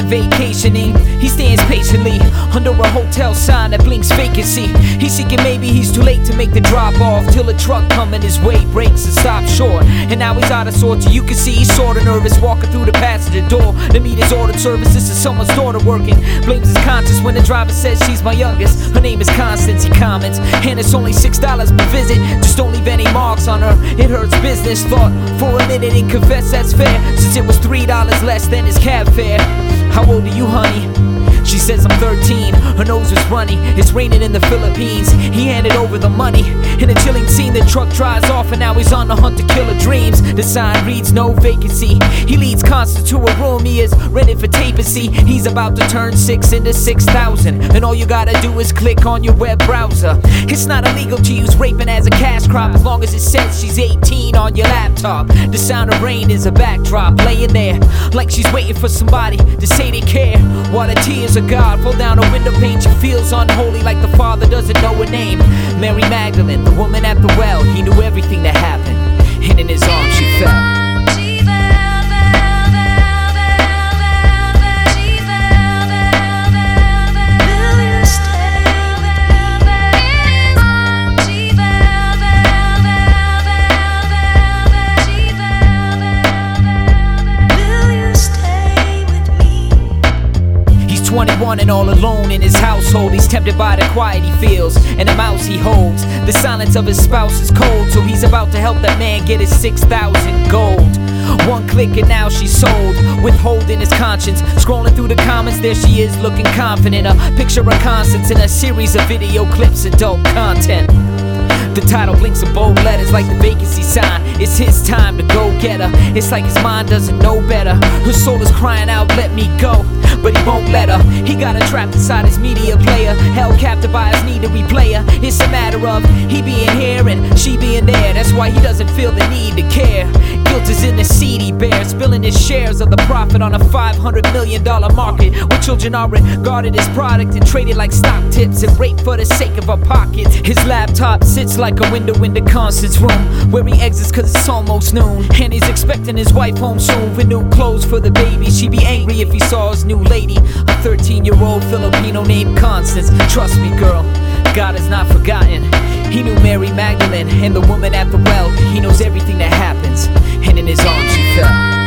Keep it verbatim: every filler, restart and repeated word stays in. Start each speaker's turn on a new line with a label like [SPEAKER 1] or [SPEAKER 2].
[SPEAKER 1] vacationing. He stands patiently under a hotel sign that blinks vacancy. He's thinking maybe he's too late to make the drop off, till a truck coming his way breaks and stops short. And now he's out of sorts, you can see he's sorta nervous, walking through the passenger door to meet his ordered service. This is someone's daughter working. Blames his conscience when the driver says she's my youngest. Her name is Constance, he comments, and it's only six dollars per visit. Just don't leave any marks on her, it hurts business. Thought for a minute and confess that's fair, since it was three dollars less than his cab fare. How old are you, honey? She says I'm thirteen, her nose was runny. It's raining in the Philippines. He handed over the money. In a chilling scene, the truck drives off, and now he's on the hunt to kill her dreams. The sign reads no vacancy. He leads Constance to a room, he is rented for tapency. He's about to turn six into six thousand, and all you gotta do is click on your web browser. It's not illegal to use raping as a cash crop, as long as it says she's eighteen on your laptop. The sound of rain is a backdrop, laying there like she's waiting for somebody to say they care. While the tears of God fall down her window pane, she feels unholy, like the father doesn't know her name. Mary Magdalene, the woman at the well, he knew everything that happened, and in his arms she fell. twenty-one and all alone in his household. He's tempted by the quiet he feels and the mouse he holds. The silence of his spouse is cold, so he's about to help that man get his six thousand gold. One click and now she's sold, withholding his conscience. Scrolling through the comments, there she is looking confident. A picture of Constance in a series of video clips, adult content. The title blinks in bold letters like the vacancy sign. It's his time to go get her. It's like his mind doesn't know better. Her soul is crying out, let me go, but he won't let her. He got her trapped inside his media player, held captive by his need to replay her. It's a matter of he being here and she being there. That's why he doesn't feel the need to care. Guilt is in the seed he bears, spilling his shares of the profit on a five hundred million dollar market, where children are regarded as product and traded like stock tips and raped for the sake of our pockets. His laptop sits like a window into Constance's room, where he exits cause it's almost noon, and he's expecting his wife home soon with new clothes for the baby. She'd be angry if he saw his new lady, a thirteen year old Filipino named Constance. Trust me, girl, God has not forgotten. He knew Mary Magdalene and the woman at the well. He knows everything that happens, and in his arms she fell.